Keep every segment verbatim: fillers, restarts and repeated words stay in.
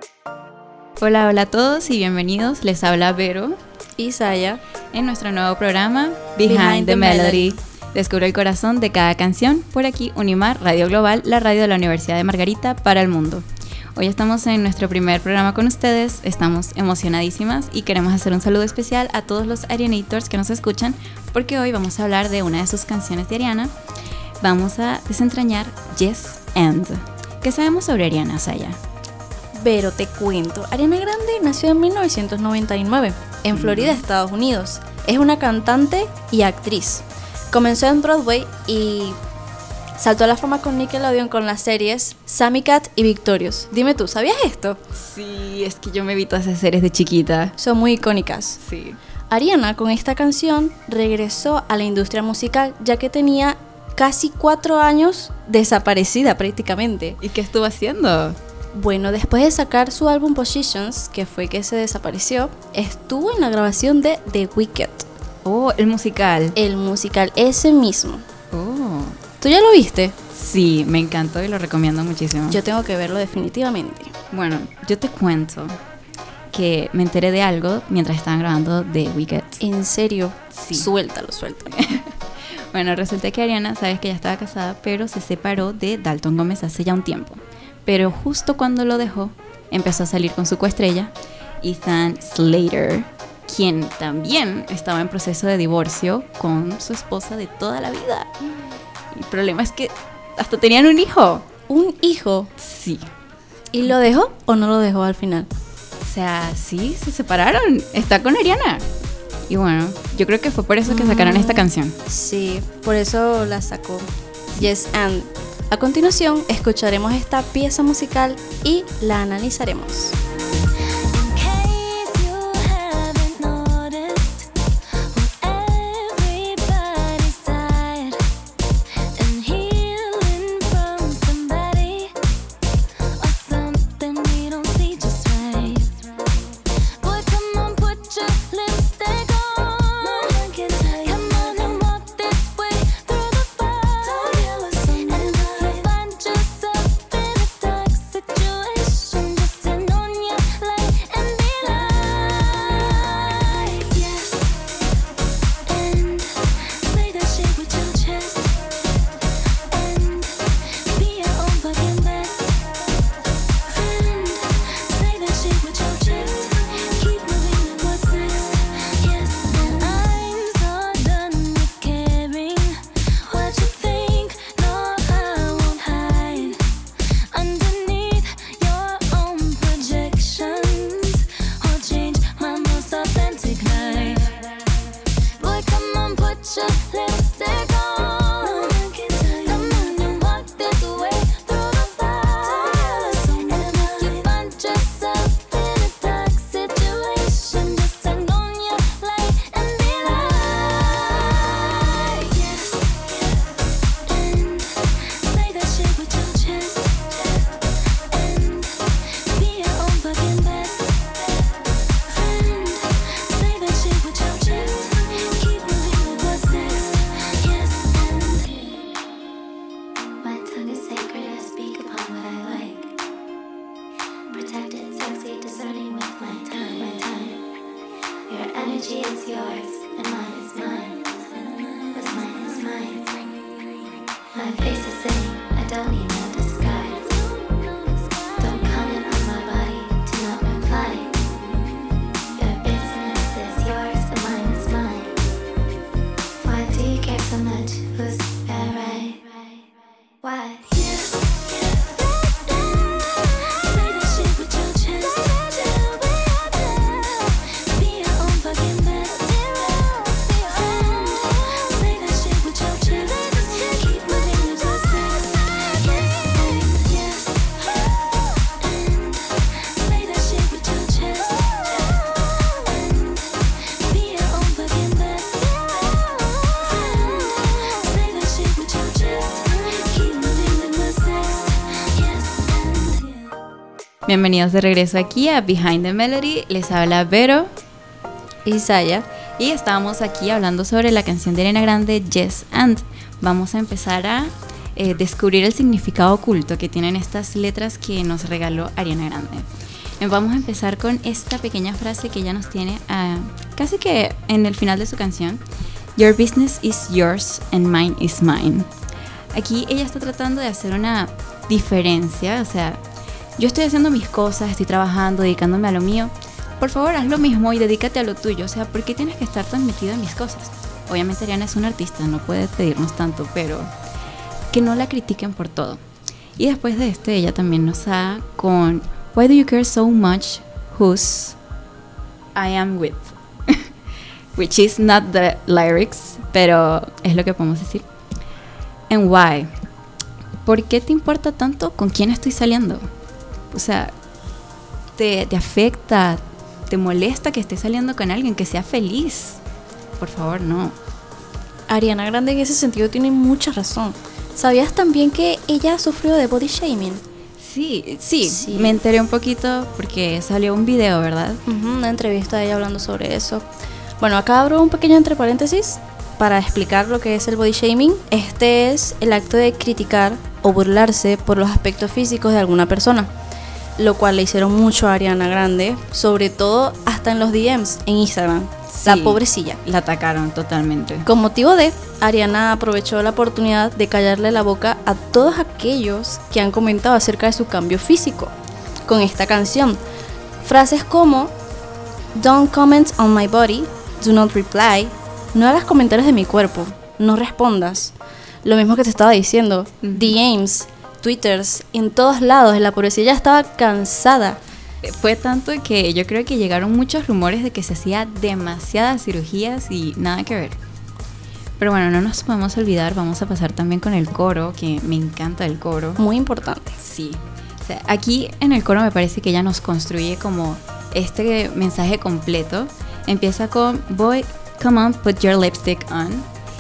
Hola, hola a todos y bienvenidos. Les habla Vero y Saya en nuestro nuevo programa Behind, Behind the, the Melody. Melody. Descubre el corazón de cada canción. Por aquí, Unimar, Radio Global, la radio de la Universidad de Margarita para el mundo. Hoy estamos en nuestro primer programa con ustedes, estamos emocionadísimas y queremos hacer un saludo especial a todos los Arianators que nos escuchan, porque hoy vamos a hablar de una de sus canciones de Ariana. Vamos a desentrañar Yes and. ¿Qué sabemos sobre Ariana, Saya? Pero te cuento, Ariana Grande nació en mil novecientos noventa y nueve en Florida, mm. Estados Unidos. Es una cantante y actriz. Comenzó en Broadway y saltó a la fama con Nickelodeon con las series Sammy Cat y Victorious. Dime tú, ¿sabías esto? Sí, es que yo me vi todas esas series de chiquita. Son muy icónicas. Sí. Ariana con esta canción regresó a la industria musical ya que tenía casi cuatro años desaparecida prácticamente. ¿Y qué estuvo haciendo? Bueno, después de sacar su álbum Positions, que fue que se desapareció, estuvo en la grabación de The Wicked. Oh, el musical. El musical, ese mismo. Oh. ¿Tú ya lo viste? Sí, me encantó y lo recomiendo muchísimo. Yo tengo que verlo definitivamente. Bueno, yo te cuento que me enteré de algo mientras estaban grabando The Wicked. ¿En serio? Sí. Suéltalo, suéltalo. Bueno, resulta que Ariana, sabes que ya estaba casada, pero se separó de Dalton Gómez hace ya un tiempo. Pero justo cuando lo dejó, empezó a salir con su coestrella, Ethan Slater, quien también estaba en proceso de divorcio con su esposa de toda la vida. El problema es que hasta tenían un hijo. ¿Un hijo? Sí. ¿Y lo dejó o no lo dejó al final? O sea, sí, se separaron. Está con Ariana. Y bueno, yo creo que fue por eso que sacaron mm, esta canción. Sí, por eso la sacó. Yes and. A continuación, escucharemos esta pieza musical y la analizaremos. Bienvenidos de regreso aquí a Behind the Melody. Les habla Vero y Saya. Y estábamos aquí hablando sobre la canción de Ariana Grande, Yes and. Vamos a empezar a eh, descubrir el significado oculto que tienen estas letras que nos regaló Ariana Grande. Vamos a empezar con esta pequeña frase que ella nos tiene uh, casi que en el final de su canción. Your business is yours and mine is mine. Aquí ella está tratando de hacer una diferencia, o sea, yo estoy haciendo mis cosas, estoy trabajando, dedicándome a lo mío. Por favor, haz lo mismo y dedícate a lo tuyo. O sea, ¿por qué tienes que estar tan metido en mis cosas? Obviamente Ariana es una artista, no puede pedirnos tanto, pero que no la critiquen por todo. Y después de este, ella también nos da con Why do you care so much whose I am with? Which is not the lyrics, pero es lo que podemos decir. And why? ¿Por qué te importa tanto con quién estoy saliendo? O sea, te, te afecta, te molesta que estés saliendo con alguien, que sea feliz. Por favor, no. Ariana Grande en ese sentido tiene mucha razón. ¿Sabías también que ella sufrió de body shaming? Sí, sí, sí, me enteré un poquito porque salió un video, ¿verdad? Uh-huh, una entrevista de ella hablando sobre eso. Bueno, acá abro un pequeño entre paréntesis para explicar lo que es el body shaming. Este es el acto de criticar o burlarse por los aspectos físicos de alguna persona, lo cual le hicieron mucho a Ariana Grande, sobre todo hasta en los D Ms en Instagram. Sí, la pobrecilla. La atacaron totalmente. Con motivo de, Ariana aprovechó la oportunidad de callarle la boca a todos aquellos que han comentado acerca de su cambio físico con esta canción. Frases como Don't comment on my body, do not reply, no hagas comentarios de mi cuerpo, no respondas. Lo mismo que te estaba diciendo, uh-huh. D Ms, Twitters, en todos lados, la pobrecilla estaba cansada. Fue tanto que yo creo que llegaron muchos rumores de que se hacía demasiadas cirugías y nada que ver. Pero bueno, no nos podemos olvidar, vamos a pasar también con el coro, que me encanta el coro. Muy importante. Sí. O sea, aquí en el coro me parece que ella nos construye como este mensaje completo. Empieza con Boy, come on, put your lipstick on.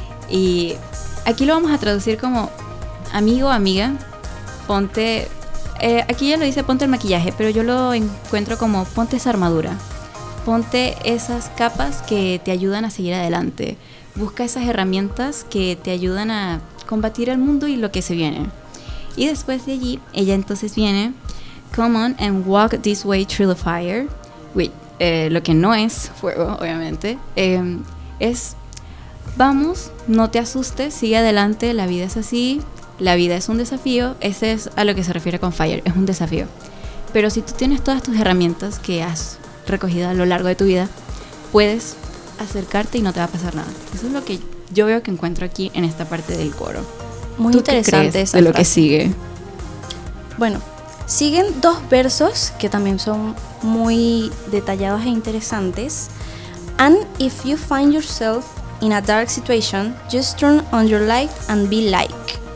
Y aquí lo vamos a traducir como amigo, amiga, ponte... Eh, aquí ella lo dice ponte el maquillaje, pero yo lo encuentro como ponte esa armadura, ponte esas capas que te ayudan a seguir adelante, busca esas herramientas que te ayudan a combatir el mundo y lo que se viene. Y después de allí ella entonces viene come on and walk this way through the fire, which, eh, lo que no es fuego obviamente, eh, es vamos, no te asustes, sigue adelante, la vida es así. La vida es un desafío, ese es a lo que se refiere con Fire, es un desafío. Pero si tú tienes todas tus herramientas que has recogido a lo largo de tu vida, puedes acercarte y no te va a pasar nada. Eso es lo que yo veo que encuentro aquí en esta parte del coro. Muy ¿Tú interesante qué crees esa de lo frase? que sigue? Bueno, siguen dos versos que también son muy detallados e interesantes. And if you find yourself in a dark situation, just turn on your light and be like.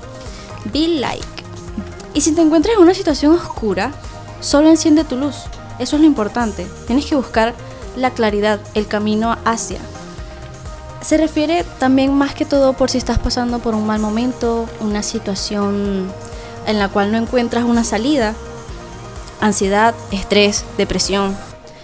Be like. Y si te encuentras en una situación oscura, solo enciende tu luz. Eso es lo importante. Tienes que buscar la claridad, el camino hacia. Se refiere también más que todo por si estás pasando por un mal momento, una situación en la cual no encuentras una salida, ansiedad, estrés, depresión.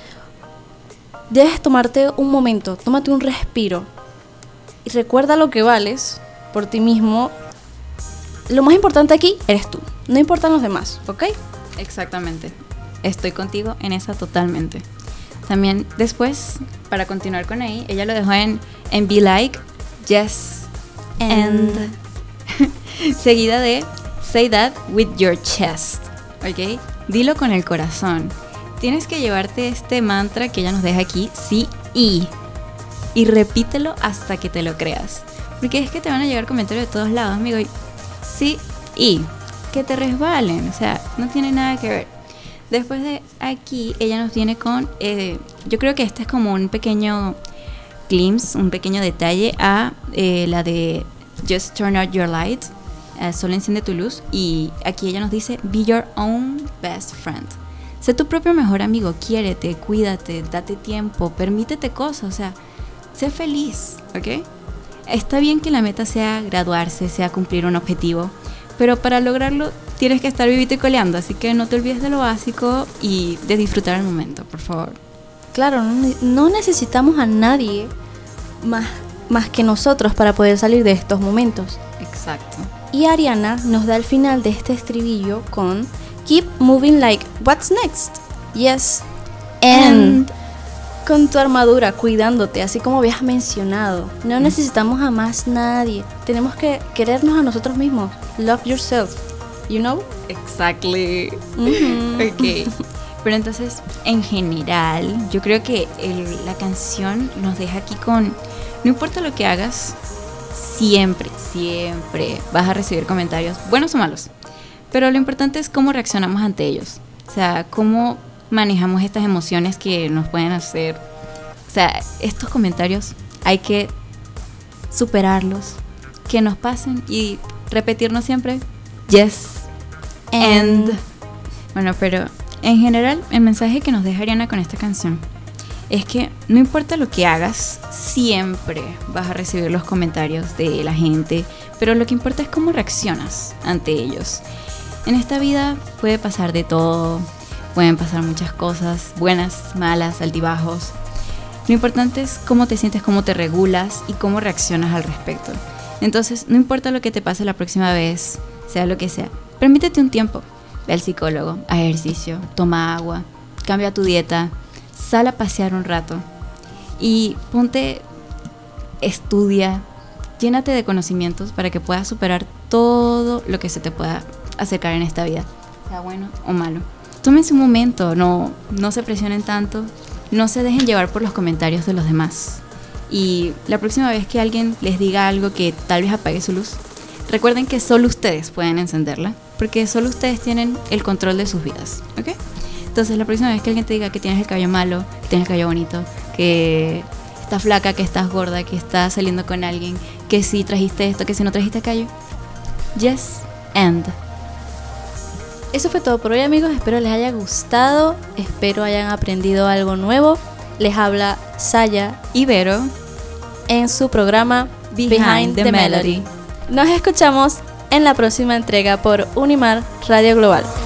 Debes tomarte un momento, tómate un respiro y recuerda lo que vales por ti mismo. Lo más importante aquí eres tú, no importan los demás, ¿ok? Exactamente, estoy contigo en esa totalmente. También después, para continuar con ahí, ella lo dejó en, en Be Like, Yes, and, and seguida de Say That With Your Chest, ¿ok? Dilo con el corazón. Tienes que llevarte este mantra que ella nos deja aquí, sí y, y repítelo hasta que te lo creas. Porque es que te van a llegar comentarios de todos lados, amigo, y sí y que te resbalen, o sea, no tiene nada que ver. Después de aquí, ella nos viene con, eh, yo creo que este es como un pequeño glimpse, un pequeño detalle a eh, la de Just Turn Out Your Light, eh, solo enciende tu luz. Y aquí ella nos dice, Be your own best friend. Sé tu propio mejor amigo, quiérete, cuídate, date tiempo, permítete cosas, o sea, sé feliz, ¿ok? Está bien que la meta sea graduarse, sea cumplir un objetivo, pero para lograrlo tienes que estar vivito y coleando, así que no te olvides de lo básico y de disfrutar el momento, por favor. Claro, no, no necesitamos a nadie más, más que nosotros para poder salir de estos momentos. Exacto. Y Ariana nos da el final de este estribillo con Keep moving like what's next. Yes, end. Con tu armadura, cuidándote, así como habías mencionado. No necesitamos a más nadie. Tenemos que querernos a nosotros mismos. Love yourself, you know? Exactly. Mm-hmm. Ok. Pero entonces, en general, yo creo que el, la canción nos deja aquí con... No importa lo que hagas, siempre, siempre vas a recibir comentarios, buenos o malos. Pero lo importante es cómo reaccionamos ante ellos. O sea, cómo manejamos estas emociones que nos pueden hacer. O sea, estos comentarios hay que superarlos, que nos pasen y repetirnos siempre, yes, and. Bueno, pero en general el mensaje que nos deja Ariana con esta canción es que no importa lo que hagas, siempre vas a recibir los comentarios de la gente, pero lo que importa es cómo reaccionas ante ellos. En esta vida puede pasar de todo, pueden pasar muchas cosas, buenas, malas, altibajos. Lo importante es cómo te sientes, cómo te regulas y cómo reaccionas al respecto. Entonces, no importa lo que te pase la próxima vez, sea lo que sea, permítete un tiempo. Ve al psicólogo, haz ejercicio, toma agua, cambia tu dieta, sal a pasear un rato y ponte, estudia, llénate de conocimientos para que puedas superar todo lo que se te pueda acercar en esta vida, sea bueno o malo. Tómense un momento, no, no se presionen tanto, no se dejen llevar por los comentarios de los demás. Y la próxima vez que alguien les diga algo que tal vez apague su luz, recuerden que solo ustedes pueden encenderla, porque solo ustedes tienen el control de sus vidas, ¿ok? Entonces la próxima vez que alguien te diga que tienes el cabello malo, que tienes el cabello bonito, que estás flaca, que estás gorda, que estás saliendo con alguien, que si trajiste esto, que si no trajiste aquello, yes, and. Eso fue todo por hoy, amigos. Espero les haya gustado, espero hayan aprendido algo nuevo. Les habla Saya y Vero en su programa Behind, Behind the, the Melody. Melody. Nos escuchamos en la próxima entrega por Unimar Radio Global.